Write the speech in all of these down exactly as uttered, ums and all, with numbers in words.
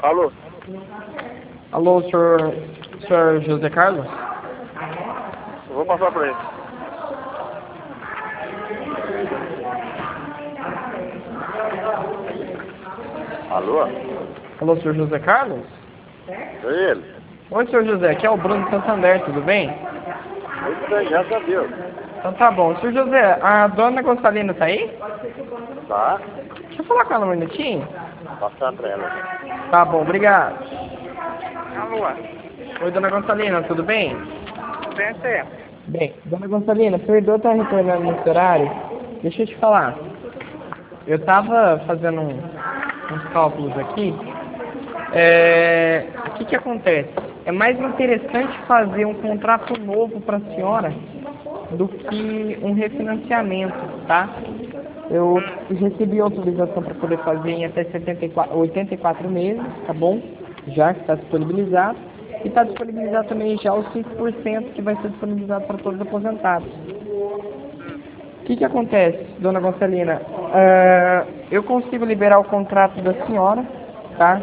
Alô? Alô, senhor, senhor José Carlos? Eu vou passar pra ele. Alô? Alô, senhor José Carlos? É ele? Oi, senhor José, aqui é o Bruno Santander, tudo bem? Muito bem, graças a Deus. Então tá bom. Senhor José, a dona Gonçalina tá aí? Tá? Deixa eu falar com ela um minutinho. Passando pra ela. Tá bom, obrigado. Alô? Oi, dona Gonçalina, tudo bem? Bem certo. Bem, dona Gonçalina, perdoa estar retornando nesse horário. Deixa eu te falar. Eu tava fazendo um, uns cálculos aqui. É, o que que acontece? É mais interessante fazer um contrato novo para a senhora do que um refinanciamento, tá? Eu recebi autorização para poder fazer em até setenta e quatro, oitenta e quatro meses, tá bom? Já que está disponibilizado. E está disponibilizado também já os cinco por cento que vai ser disponibilizado para todos os aposentados. O que que acontece, dona Gonçalina? Uh, eu consigo liberar o contrato da senhora, tá?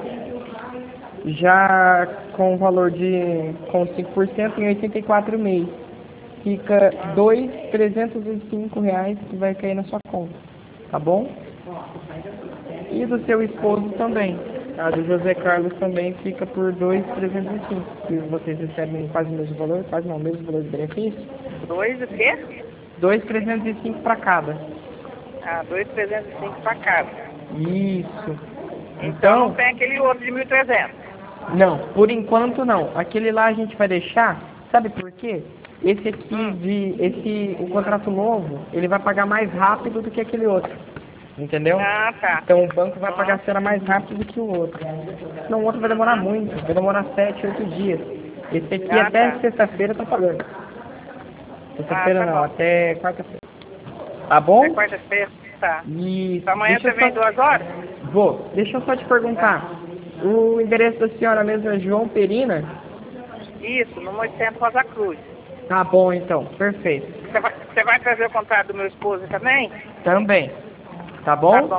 Já com o valor de com cinco por cento em oitenta e quatro meses. Fica dois mil trezentos e cinco reais que vai cair na sua conta, tá bom? E do seu esposo também. A do José Carlos também fica por dois mil trezentos e cinco. E vocês recebem quase o mesmo valor, quase não, o mesmo valor de benefício. Dois o quê? dois mil trezentos e cinco para cada. Ah, dois mil trezentos e cinco para cada. Isso. Então Então, não tem aquele outro de mil e trezentos. não, por enquanto não. Aquele lá a gente vai deixar, sabe por quê? Esse aqui de, esse, o contrato novo, ele vai pagar mais rápido do que aquele outro. Entendeu? Ah, tá. Então o banco vai pagar a senhora mais rápido do que o outro. Senão o outro vai demorar muito, vai demorar sete, oito dias. Esse aqui Ah, até tá. sexta-feira tá pagando. Sexta-feira Ah, tá não, bom. até quarta-feira. Tá bom? É quarta-feira? Tá. E Então, amanhã deixa você eu vem só... duas horas? Vou. Deixa eu só te perguntar. O endereço da senhora mesmo é João Perina? Isso, no oitocentos Rosa Cruz. Tá bom então, perfeito. Você vai, você vai trazer o contrato do meu esposo também? Também. Tá bom? Tá bom.